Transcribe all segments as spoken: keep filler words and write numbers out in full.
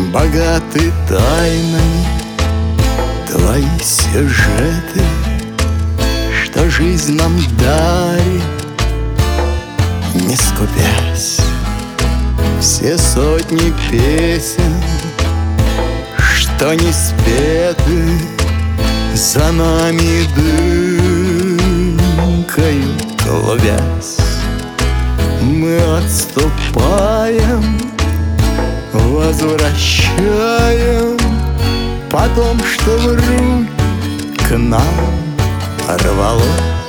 Богаты тайнами твои сюжеты, что жизнь нам дарит, не скупясь. Все сотни песен, что не спеты, за нами дымкою клубясь. Мы отступаем, возвращаем потом, что вдруг к нам рвалось.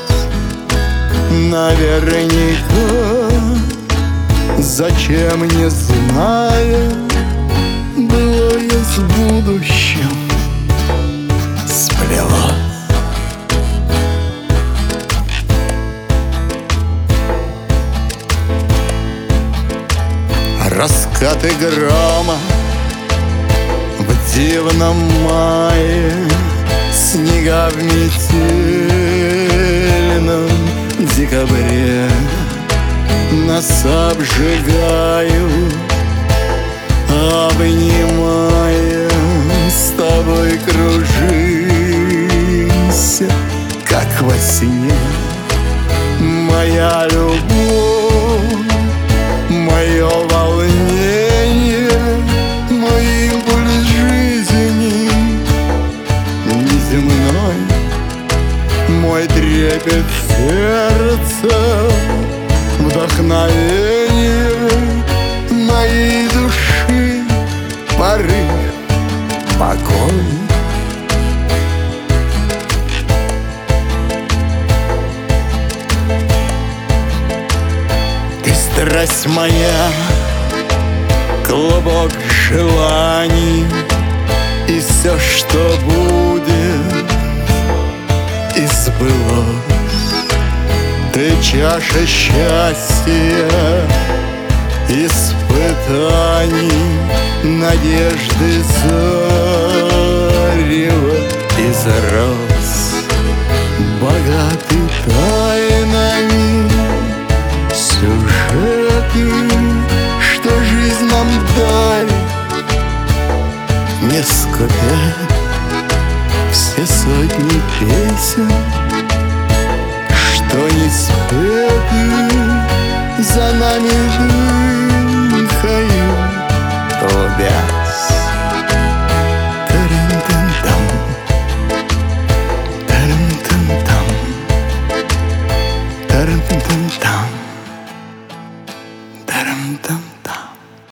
Наверняка, зачем не зная, былое с будущим сплелось. Раскаты грома в дивном мае, снега в метельном декабре нас обжигают, обнимая, с тобой кружимся, как во сне. Моя любовь, мое волнение, мой импульс жизни неземной, мой трепет сердца, вдохновение моей души, порыв, покой. Ты страсть моя, клубок желаний, и все, что будет, и сбылось. Ты чаша счастья, испытаний, надежды зарева из роз. Богатый тайнами сюжеты, что жизнь нам дарит, не скупя. Все сотни песен, что не спеты, за нами дыхаю, клубясь. Тарам-там-там, тарам-там-там, тарам-там-там, тарам-там.